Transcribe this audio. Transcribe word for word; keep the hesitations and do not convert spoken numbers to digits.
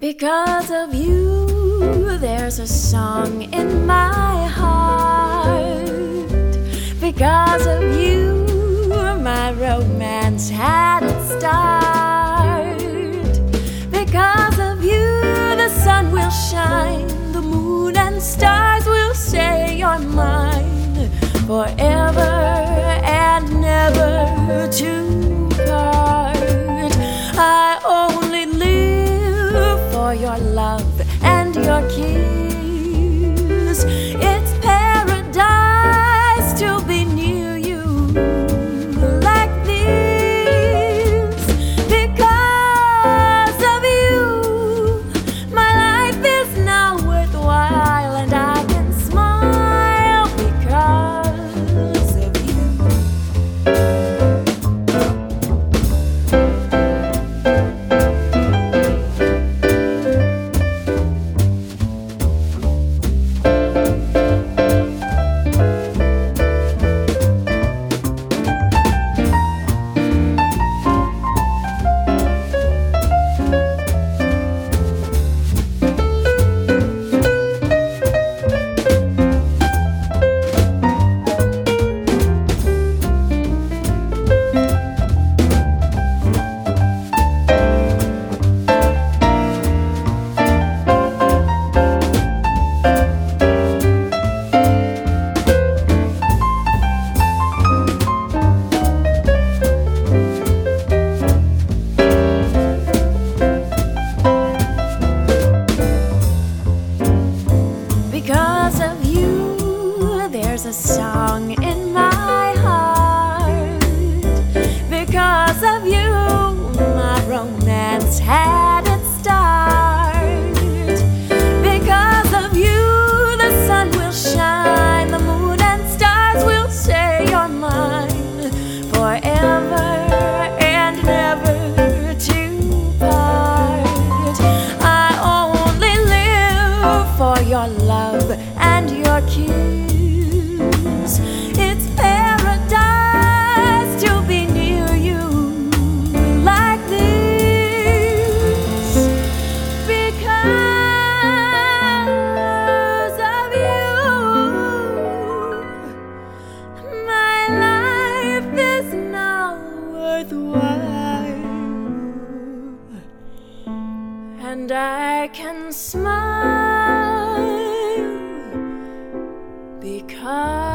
Because of you, there's a song in my heart. Because of you, my romance had its start. Because of you, the sun will shine, the moon and stars will say you're mine, forever and never to part. I only live for your love and your kiss. It's paradise to be near you like this. Because of you, my life is now worthwhile, and I can smile because of you. Because of you, there's a song in my heart. Because of you, my romance had its start. Because of you, the sun will shine, the moon and stars will say you're mine, forever and never to part. I only live for your love and your kiss. It's paradise to be near you like this. Because of you, my life is now worthwhile, and I can smile because